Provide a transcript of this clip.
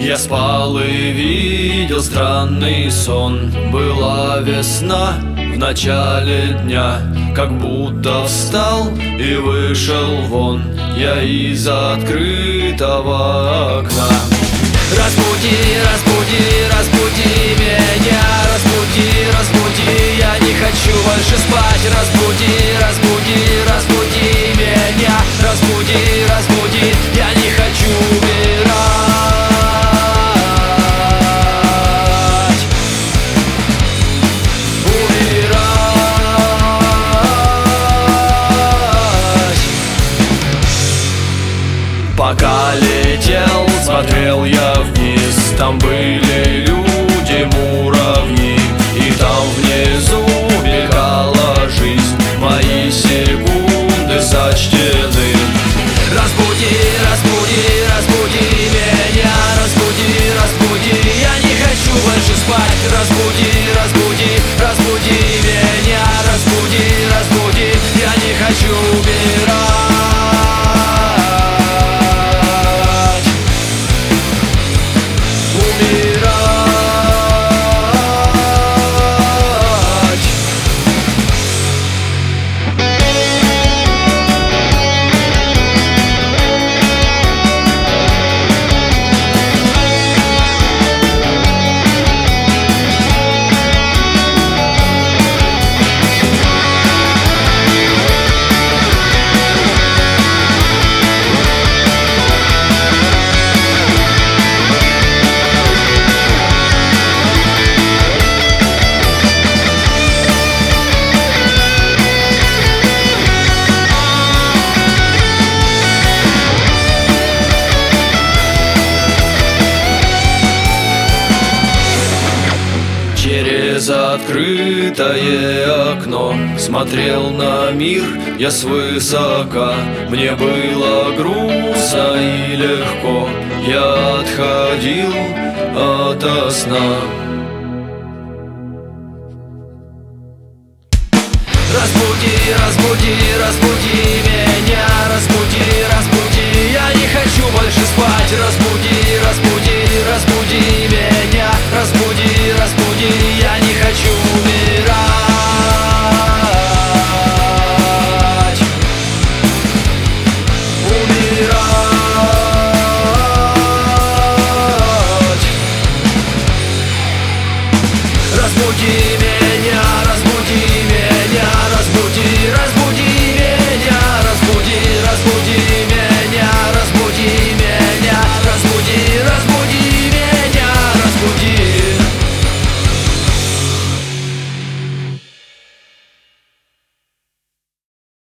Я спал и видел странный сон. Была весна в начале дня, как будто встал и вышел вон я из открытого окна. Разбуди, разбуди, разбуди меня, разбуди, разбуди, я не хочу больше спать. Разбуди, разбуди, разбуди меня, разбуди, разбуди, я не хочу умирать. Умирать. Пока летел, смотрел я вниз, там были люди, муравьи, и там внизу бегала жизнь, мои секунды сочтены. Разбуди, разбуди, разбуди меня, разбуди, разбуди, я не хочу больше спать. Разбуди, разбуди, разбуди меня, разбуди, разбуди, я не хочу умирать. Через открытое окно смотрел на мир я свысока. Мне было грустно и легко, я отходил ото сна. Разбуди, разбуди, разбуди меня, разбуди, разбуди, я не хочу больше спать. Разбуди, разбуди, разбуди меня, разбуди,